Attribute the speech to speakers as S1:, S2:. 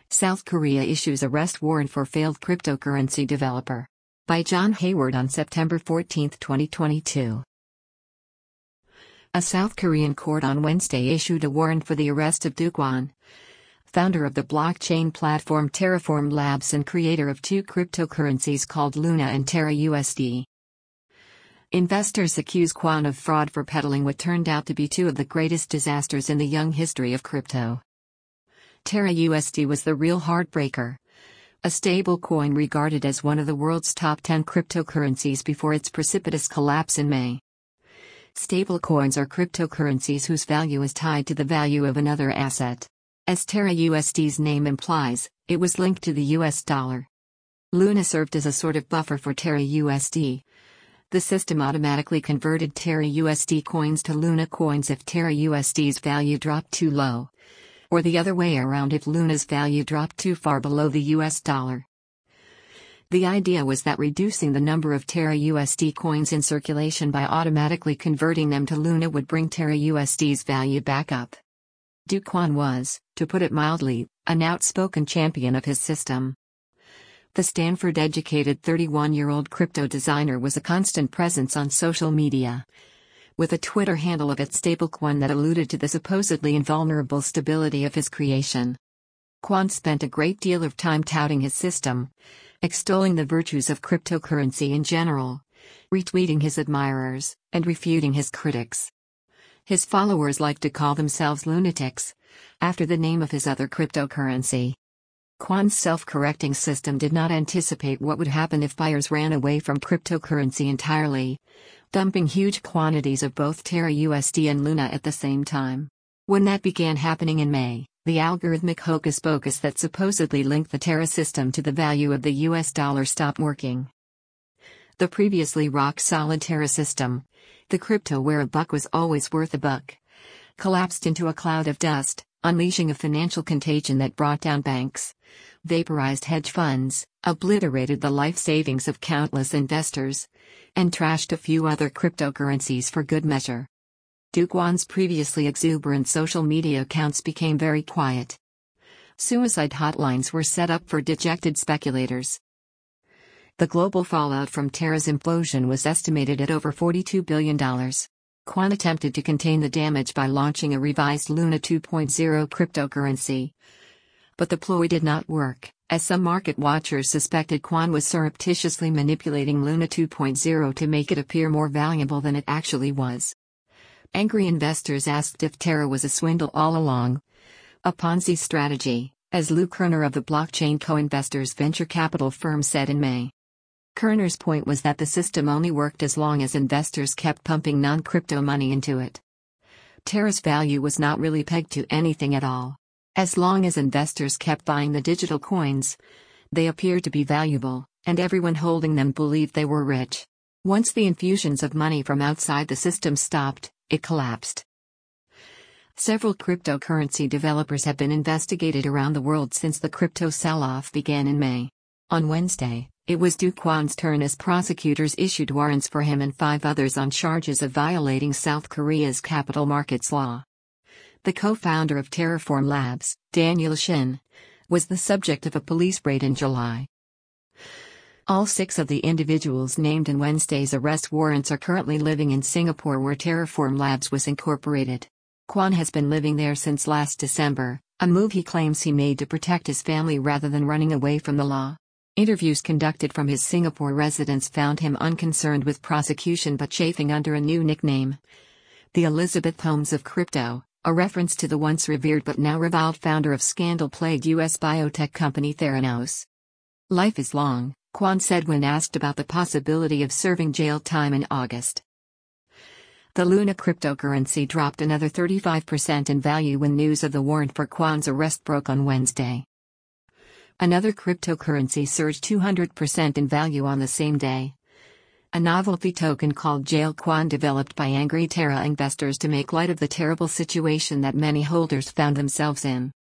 S1: South Korea issues arrest warrant for failed cryptocurrency developer. By John Hayward on September 14, 2022. A South Korean court on Wednesday issued a warrant for the arrest of Do Kwon, founder of the blockchain platform Terraform Labs and creator of two cryptocurrencies called Luna and Terra USD. Investors accuse Kwon of fraud for peddling what turned out to be two of the greatest disasters in the young history of crypto. Terra USD was the real heartbreaker, a stablecoin regarded as one of the world's top 10 cryptocurrencies before its precipitous collapse in May. Stablecoins are cryptocurrencies whose value is tied to the value of another asset. As Terra USD's name implies, it was linked to the US dollar. Luna served as a sort of buffer for Terra USD. The system automatically converted Terra USD coins to Luna coins if Terra USD's value dropped too low, or the other way around if Luna's value dropped too far below the US dollar. The idea was that reducing the number of Terra USD coins in circulation by automatically converting them to Luna would bring Terra USD's value back up. Do Kwon was, to put it mildly, an outspoken champion of his system. The Stanford-educated 31-year-old crypto designer was a constant presence on social media, with a Twitter handle of its stablecoin that alluded to the supposedly invulnerable stability of his creation. Kwon spent a great deal of time touting his system, extolling the virtues of cryptocurrency in general, retweeting his admirers, and refuting his critics. His followers like to call themselves lunatics, after the name of his other cryptocurrency. Kwon's self-correcting system did not anticipate what would happen if buyers ran away from cryptocurrency entirely, dumping huge quantities of both Terra USD and Luna at the same time. When that began happening in May, the algorithmic hocus-pocus that supposedly linked the Terra system to the value of the US dollar stopped working. The previously rock-solid Terra system, the crypto where a buck was always worth a buck, collapsed into a cloud of dust, unleashing a financial contagion that brought down banks, vaporized hedge funds, obliterated the life savings of countless investors, and trashed a few other cryptocurrencies for good measure. Do Kwon's previously exuberant social media accounts became very quiet. Suicide hotlines were set up for dejected speculators. The global fallout from Terra's implosion was estimated at over $42 billion. Kwon attempted to contain the damage by launching a revised Luna 2.0 cryptocurrency. But the ploy did not work, as some market watchers suspected Kwon was surreptitiously manipulating Luna 2.0 to make it appear more valuable than it actually was. Angry investors asked if Terra was a swindle all along, a Ponzi strategy, as Lou Kerner of the blockchain co-investors venture capital firm said in May. Kerner's point was that the system only worked as long as investors kept pumping non-crypto money into it. Terra's value was not really pegged to anything at all. As long as investors kept buying the digital coins, they appeared to be valuable, and everyone holding them believed they were rich. Once the infusions of money from outside the system stopped, it collapsed. Several cryptocurrency developers have been investigated around the world since the crypto sell-off began in May. On Wednesday, it was Do Kwon's turn as prosecutors issued warrants for him and 5 others on charges of violating South Korea's capital markets law. The co-founder of Terraform Labs, Daniel Shin, was the subject of a police raid in July. All 6 of the individuals named in Wednesday's arrest warrants are currently living in Singapore, where Terraform Labs was incorporated. Kwon has been living there since last December, a move he claims he made to protect his family rather than running away from the law. Interviews conducted from his Singapore residence found him unconcerned with prosecution but chafing under a new nickname, the Elizabeth Holmes of crypto, a reference to the once revered but now reviled founder of scandal-plagued U.S. biotech company Theranos. Life is long, Kwon said when asked about the possibility of serving jail time in August. The Luna cryptocurrency dropped another 35% in value when news of the warrant for Kwon's arrest broke on Wednesday. Another cryptocurrency surged 200% in value on the same day. A novelty token called Jail Kwon developed by angry Terra investors to make light of the terrible situation that many holders found themselves in.